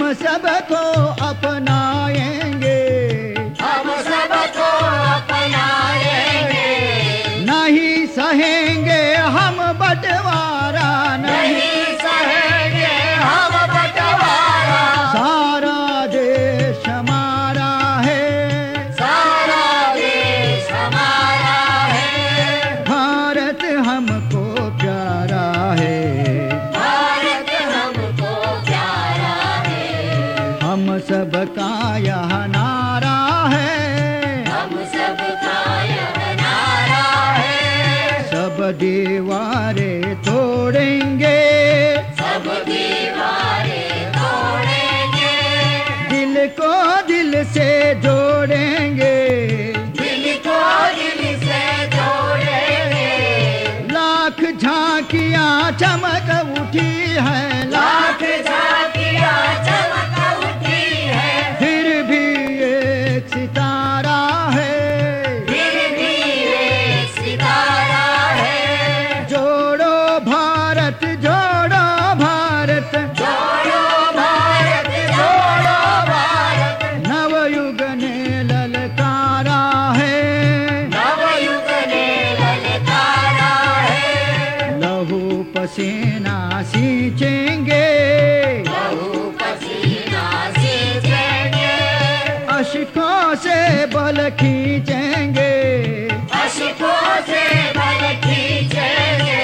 सबको अपनाएंगे, हम सबको अपनाएंगे। नहीं सहेंगे हम बंटवारा, नहीं सहेंगे हम बंटवारा। सारा देश हमारा है, सारा देश हमारा है। भारत हमको प्यारा है, भारत हमको प्यारा है। हम सबका यह नारा है, हम सबका यह नारा है। सब दीवारें तोड़ेंगे, सब दीवारें तोड़ेंगे। दिल को दिल से जोड़ेंगे, दिल को दिल से जोड़ेंगे। लाख झांकियां चमक उठी है, लाख झांकियां चमक उठी है। फिर भी एक सितारा है, फिर भी एक सितारा है। जोड़ो भारत, जोड़ो भारत, जोड़ो भारत, जोड़ो भारत। नवयुग ने ललकारा है, नवयुग ने ललकारा है। लहू पसीना सींचेंगे, लहू पसीना सींचेंगे। अश्कों से बल खींचेंगे, अश्कों से बल खींचेंगे।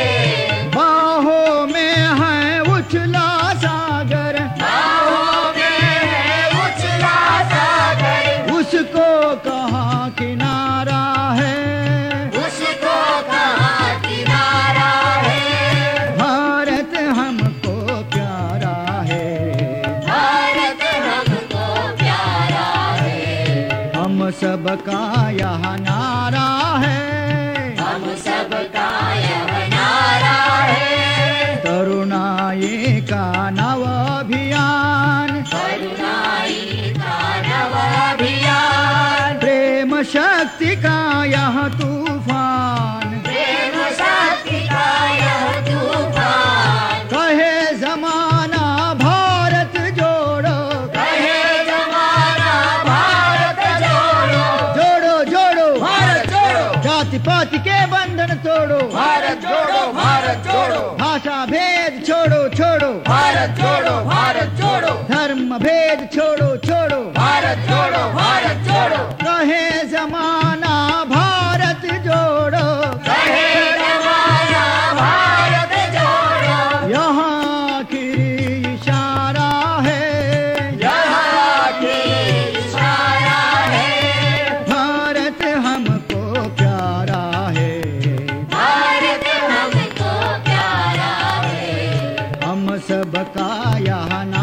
बाहों में है उछला सागर, बाहों में है उछला सागर। उसको कहाँ किनारा है, उसको कहाँ किनारा है। भारत हमको प्यारा है, भारत हमको प्यारा है। हम सबका यह नारा है, हम सबका यह नारा है। तरुणाई का नव अभियान, करुणाई का नव अभियान। प्रेम शक्ति का यह तूफान, प्रेम शक्ति का यह तूफान। कहे जमाना भारत जोड़ो, कहे जमाना भारत जोड़ो। जोड़ो जोड़ो भारत जोड़ो। जाति पाति के बंधन तोड़ो, भारत जोड़ो, भारत जोड़ो। भाषा भेद छोड़ो छोड़ो, भारत जोड़ो, भारत जोड़ो। धर्म भेद छोड़ो छोड़ो, भारत जोड़ो, भारत जोड़ो। कहे जमाना भारत जोड़ो, कहे जमाना भारत जोड़ो। यहाँ आखिरी इशारा है, यहाँ की इशारा है। भारत हमको प्यारा है, भारत हमको प्यारा है। हम सबका यह